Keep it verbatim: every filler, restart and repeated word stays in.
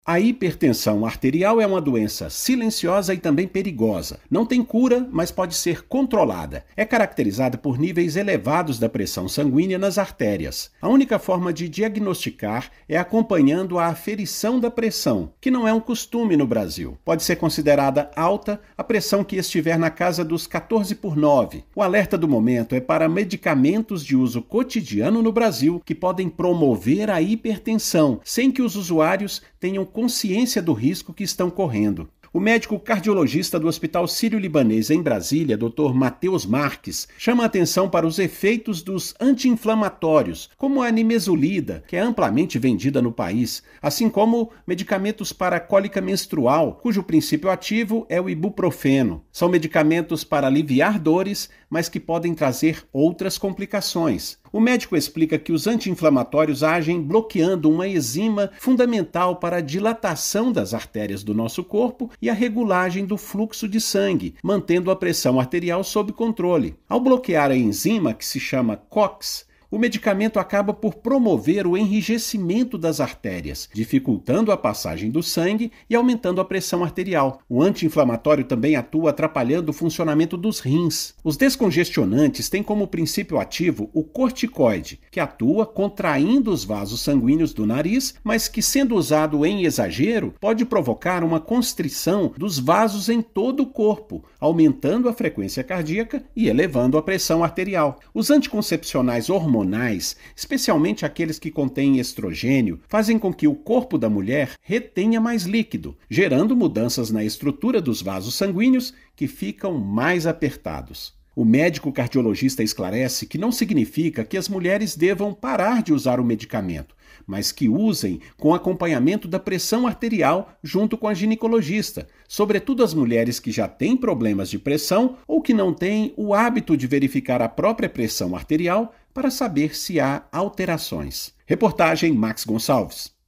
A hipertensão arterial é uma doença silenciosa e também perigosa. Não tem cura, mas pode ser controlada. É caracterizada por níveis elevados da pressão sanguínea nas artérias. A única forma de diagnosticar é acompanhando a aferição da pressão, que não é um costume no Brasil. Pode ser considerada alta a pressão que estiver na casa dos quatorze por nove. O alerta do momento é para medicamentos de uso cotidiano no Brasil que podem promover a hipertensão, sem que os usuários tenham consciência do risco que estão correndo. O médico cardiologista do Hospital Sírio-Libanês em Brasília, doutor Matheus Marques, chama a atenção para os efeitos dos anti-inflamatórios, como a nimesulida, que é amplamente vendida no país, assim como medicamentos para cólica menstrual, cujo princípio ativo é o ibuprofeno. São medicamentos para aliviar dores, mas que podem trazer outras complicações. O médico explica que os anti-inflamatórios agem bloqueando uma enzima fundamental para a dilatação das artérias do nosso corpo e a regulagem do fluxo de sangue, mantendo a pressão arterial sob controle. Ao bloquear a enzima, que se chama COX, o medicamento acaba por promover o enrijecimento das artérias, dificultando a passagem do sangue e aumentando a pressão arterial. O anti-inflamatório também atua atrapalhando o funcionamento dos rins. Os descongestionantes têm como princípio ativo o corticoide, que atua contraindo os vasos sanguíneos do nariz, mas que, sendo usado em exagero, pode provocar uma constrição dos vasos em todo o corpo, aumentando a frequência cardíaca e elevando a pressão arterial. Os anticoncepcionais hormonais hormonais, especialmente aqueles que contêm estrogênio, fazem com que o corpo da mulher retenha mais líquido, gerando mudanças na estrutura dos vasos sanguíneos que ficam mais apertados. O médico cardiologista esclarece que não significa que as mulheres devam parar de usar o medicamento, mas que usem com acompanhamento da pressão arterial junto com a ginecologista, sobretudo as mulheres que já têm problemas de pressão ou que não têm o hábito de verificar a própria pressão arterial para saber se há alterações. Reportagem Max Gonçalves.